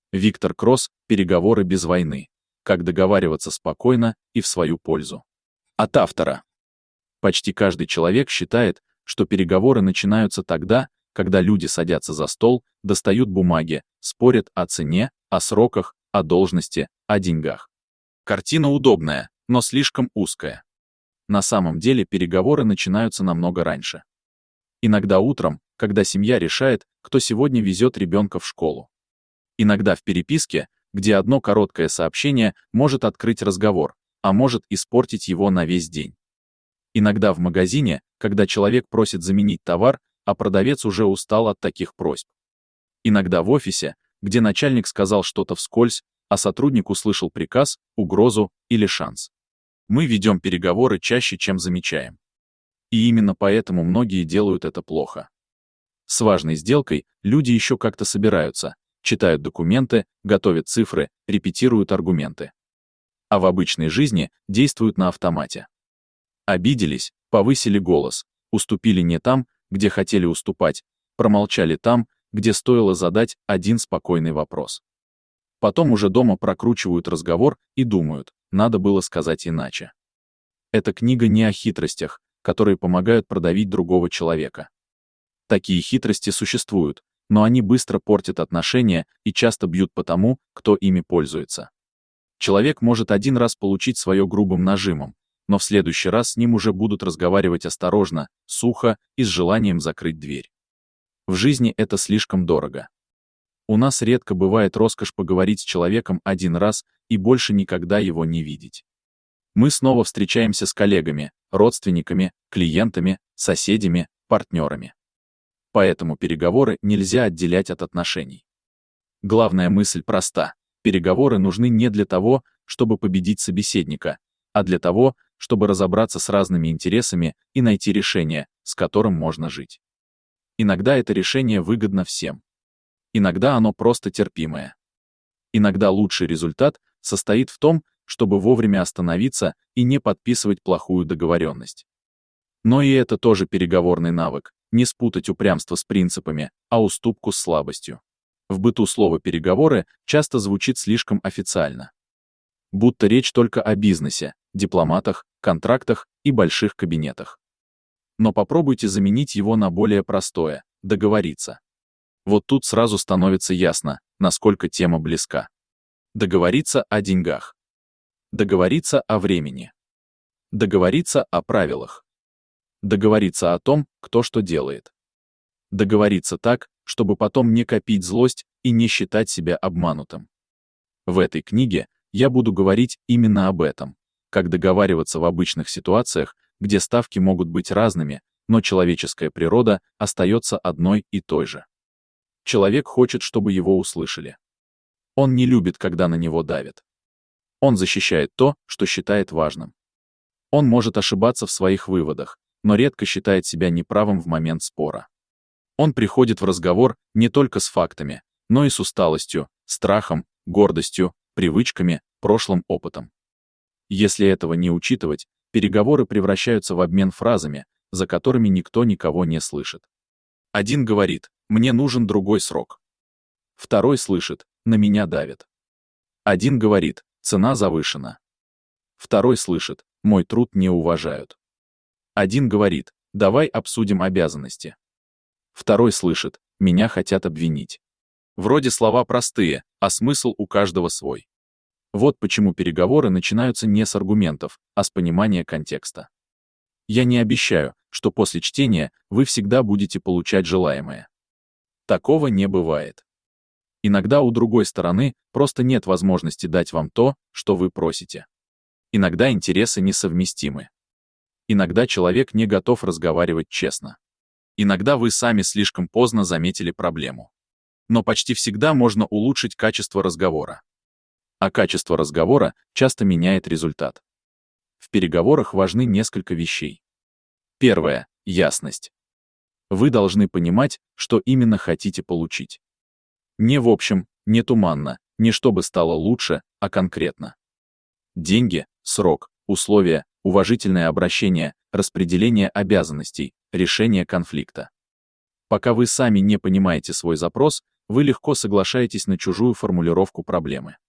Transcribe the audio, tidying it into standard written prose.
Виктор Кросс «Переговоры без войны. Как договариваться спокойно и в свою пользу». От автора. Почти каждый человек считает, что переговоры начинаются тогда, когда люди садятся за стол, достают бумаги, спорят о цене, о сроках, о должности, о деньгах. Картина удобная, но слишком узкая. На самом деле переговоры начинаются намного раньше. Иногда утром, когда семья решает, кто сегодня везет ребенка в школу. Иногда в переписке, где одно короткое сообщение может открыть разговор, а может испортить его на весь день. Иногда в магазине, когда человек просит заменить товар, а продавец уже устал от таких просьб. Иногда в офисе, где начальник сказал что-то вскользь, а сотрудник услышал приказ, угрозу или шанс. Мы ведем переговоры чаще, чем замечаем. И именно поэтому многие делают это плохо. С важной сделкой люди еще как-то собираются, читают документы, готовят цифры, репетируют аргументы. А в обычной жизни действуют на автомате. Обиделись, повысили голос, уступили не там, где хотели уступать, промолчали там, где стоило задать один спокойный вопрос. Потом уже дома прокручивают разговор и думают, надо было сказать иначе. Эта книга не о хитростях, которые помогают продавить другого человека. Такие хитрости существуют, но они быстро портят отношения и часто бьют по тому, кто ими пользуется. Человек может один раз получить свое грубым нажимом, но в следующий раз с ним уже будут разговаривать осторожно, сухо и с желанием закрыть дверь. В жизни это слишком дорого. У нас редко бывает роскошь поговорить с человеком один раз и больше никогда его не видеть. Мы снова встречаемся с коллегами, родственниками, клиентами, соседями, партнерами. Поэтому переговоры нельзя отделять от отношений. Главная мысль проста. Переговоры нужны не для того, чтобы победить собеседника, а для того, чтобы разобраться с разными интересами и найти решение, с которым можно жить. Иногда это решение выгодно всем. Иногда оно просто терпимое. Иногда лучший результат состоит в том, чтобы вовремя остановиться и не подписывать плохую договоренность. Но и это тоже переговорный навык, не спутать упрямство с принципами, а уступку с слабостью. В быту слово «переговоры» часто звучит слишком официально. Будто речь только о бизнесе, дипломатах, контрактах и больших кабинетах. Но попробуйте заменить его на более простое – договориться. Вот тут сразу становится ясно, насколько тема близка. Договориться о деньгах. Договориться о времени. Договориться о правилах. Договориться о том, кто что делает. Договориться так, чтобы потом не копить злость и не считать себя обманутым. В этой книге я буду говорить именно об этом, как договариваться в обычных ситуациях, где ставки могут быть разными, но человеческая природа остается одной и той же. Человек хочет, чтобы его услышали. Он не любит, когда на него давят. Он защищает то, что считает важным. Он может ошибаться в своих выводах, но редко считает себя неправым в момент спора. Он приходит в разговор не только с фактами, но и с усталостью, страхом, гордостью, привычками, прошлым опытом. Если этого не учитывать, переговоры превращаются в обмен фразами, за которыми никто никого не слышит. Один говорит: «Мне нужен другой срок». Второй слышит: «На меня давят». Один говорит: «Цена завышена». Второй слышит: «Мой труд не уважают». Один говорит: «Давай обсудим обязанности». Второй слышит: «Меня хотят обвинить». Вроде слова простые, а смысл у каждого свой. Вот почему переговоры начинаются не с аргументов, а с понимания контекста. Я не обещаю, что после чтения вы всегда будете получать желаемое. Такого не бывает. Иногда у другой стороны просто нет возможности дать вам то, что вы просите. Иногда интересы несовместимы. Иногда человек не готов разговаривать честно. Иногда вы сами слишком поздно заметили проблему. Но почти всегда можно улучшить качество разговора. А качество разговора часто меняет результат. В переговорах важны несколько вещей. Первое – ясность. Вы должны понимать, что именно хотите получить. Не в общем, не туманно, не чтобы стало лучше, а конкретно. Деньги, срок, условия, уважительное обращение, распределение обязанностей, решение конфликта. Пока вы сами не понимаете свой запрос, вы легко соглашаетесь на чужую формулировку проблемы.